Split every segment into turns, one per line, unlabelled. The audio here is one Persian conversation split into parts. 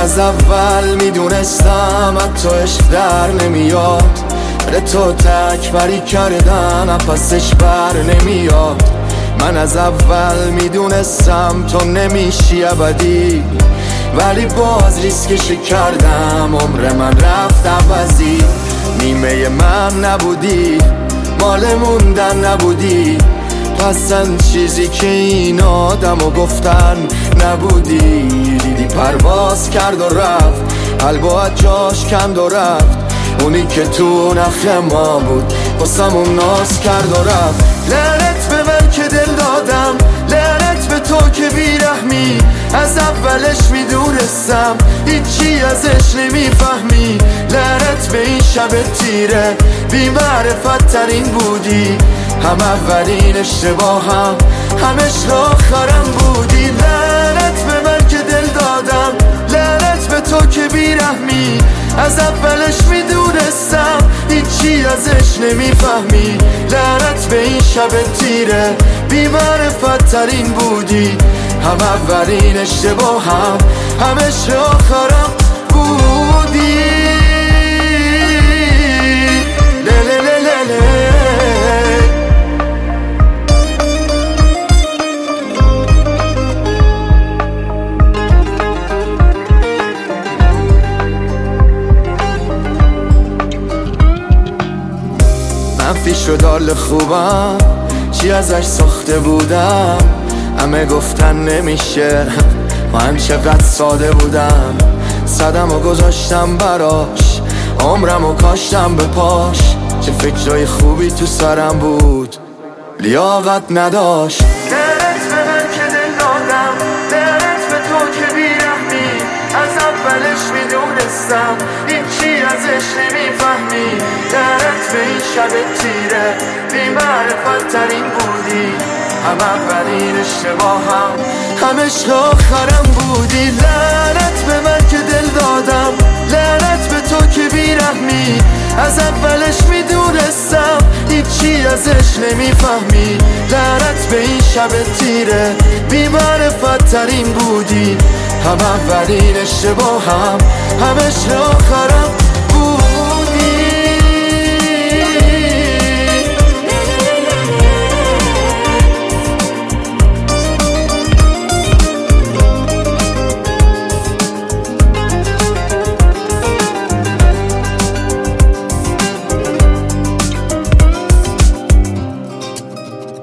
از اول میدونستم از تو عشق در نمیاد، به تو تکبری کردن پسش بر نمیاد. من از اول میدونستم تو نمیشی ابدی، ولی باز ریسکش کردم، عمر من رفت عوضی. نیمه من نبودی، مال موندن نبودی، تو اصلا چیزی که این آدمو گفتن نبودی. دیدی پرواز کرد و رفت، قلبو از جاش کند و رفت، اونی که تو نخ ما بود واسمون ناز کرد و رفت. لعنت به من که دل دادم، لعنت به تو که بیرحمی، از اولش میدونستم هیچی ازش نمیفهمی. لعنت به این شب تیره، بی معرفت ترین بودی، هم اولین اشتباهم همش آخرم بودی. لعنت به من که دل دادم، لعنت به تو که بیرحمی، از اولش میدونستم هیچی ازش نمیفهمی. لعنت به این شب تیره، بی معرفت ترین بودی، هم اولین اشتباهم همش آخرم بودی. منفی شد حال خوبم، چی ازش ساخته بودم، همه گفتن نمیشه، من چقدر ساده بودم. صدم و گذاشتم براش، عمرم و کاشتم به پاش، چه فکرای خوبی تو سرم بود لیاقت نداشت. لعنت به من که دل دادم، لعنت به تو که بیرحمی، از اولش میدونستم هیچی ازش نمیفهمی. لعنت به این شب تیره، بی معرفت ترین بودی، هم اولین اشتباهم همش آخرم بودی. لعنت به من که دل دادم، لعنت به تو که بیرحمی، از اولش میدونستم هیچی ازش نمیفهمی. لعنت به این شب تیره، بی معرفت ترین بودی، هم اولین اشتباهم همش آخرم بودی.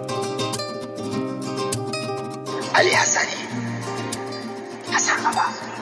علی حسنی، حسن بابا.